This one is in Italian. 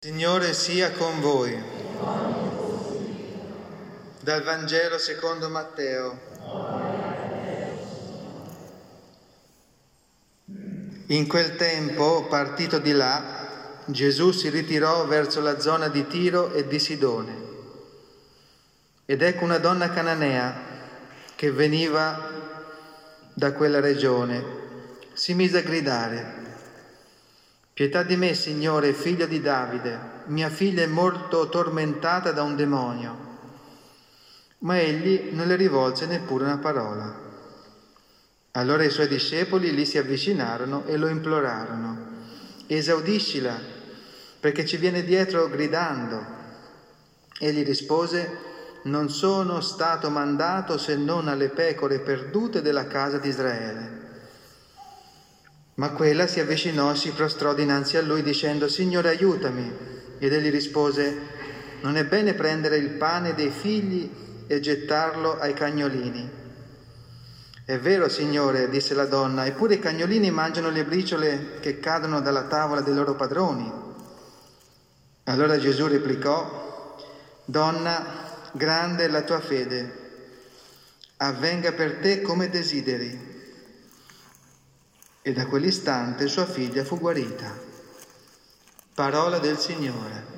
Signore sia con voi. Dal Vangelo secondo Matteo. In quel tempo, partito di là, Gesù si ritirò verso la zona di Tiro e di Sidone. Ed ecco una donna cananea che veniva da quella regione. Si mise a gridare: «Pietà di me, Signore, figlio di Davide, mia figlia è molto tormentata da un demonio». Ma egli non le rivolse neppure una parola. Allora i suoi discepoli gli si avvicinarono e lo implorarono: «Esaudiscila, perché ci viene dietro gridando». Egli rispose: «Non sono stato mandato se non alle pecore perdute della casa di Israele». Ma quella si avvicinò e si prostrò dinanzi a lui dicendo: «Signore, aiutami». Ed egli rispose: «Non è bene prendere il pane dei figli e gettarlo ai cagnolini». «È vero, Signore», disse la donna, «eppure i cagnolini mangiano le briciole che cadono dalla tavola dei loro padroni». Allora Gesù replicò: «Donna, grande è la tua fede, avvenga per te come desideri». E da quell'istante sua figlia fu guarita. Parola del Signore.